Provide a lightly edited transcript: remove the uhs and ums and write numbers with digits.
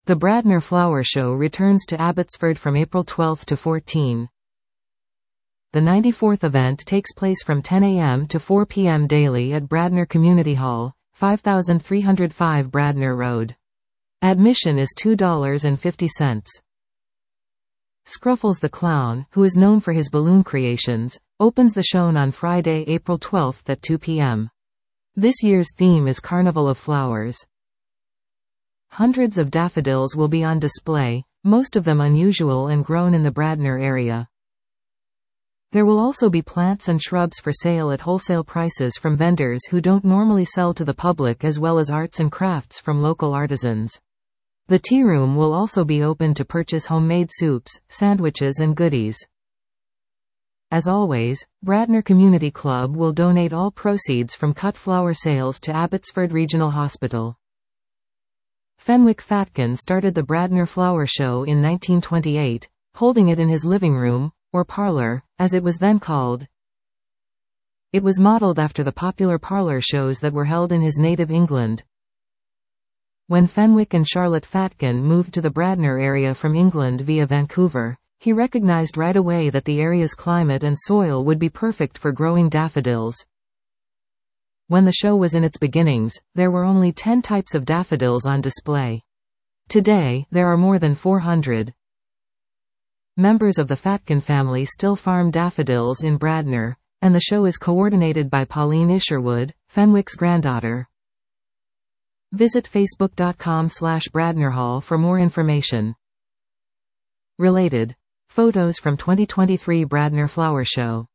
The Bradnor Flower Show returns to Abbotsford from April 12 to 14. The 94th event takes place from 10 a.m. to 4 p.m. daily at Bradnor Community Hall, 5305 Bradnor Road. Admission is $2.50. Scruffles the Clown, who is known for his balloon creations, opens the show on Friday, April 12 at 2 p.m. This year's theme is Carnival of Flowers. Hundreds of daffodils will be on display, most of them unusual and grown in the Bradnor area. There will also be plants and shrubs for sale at wholesale prices from vendors who don't normally sell to the public, as well as arts and crafts from local artisans. The tea room will also be open to purchase homemade soups, sandwiches and goodies. As always, Bradnor Community Club will donate all proceeds from cut flower sales to Abbotsford Regional Hospital. Fenwick Fatkin started the Bradnor Flower Show in 1928, holding it in his living room, or parlour, as it was then called. It was modelled after the popular parlour shows that were held in his native England. When Fenwick and Charlotte Fatkin moved to the Bradnor area from England via Vancouver, he recognized right away that the area's climate and soil would be perfect for growing daffodils. When the show was in its beginnings, there were only 10 types of daffodils on display. Today, there are more than 400. Members of the Fatkin family still farm daffodils in Bradnor, and the show is coordinated by Pauline Isherwood, Fenwick's granddaughter. Visit facebook.com/BradnorHall for more information. Related photos from 2023 Bradnor Flower Show.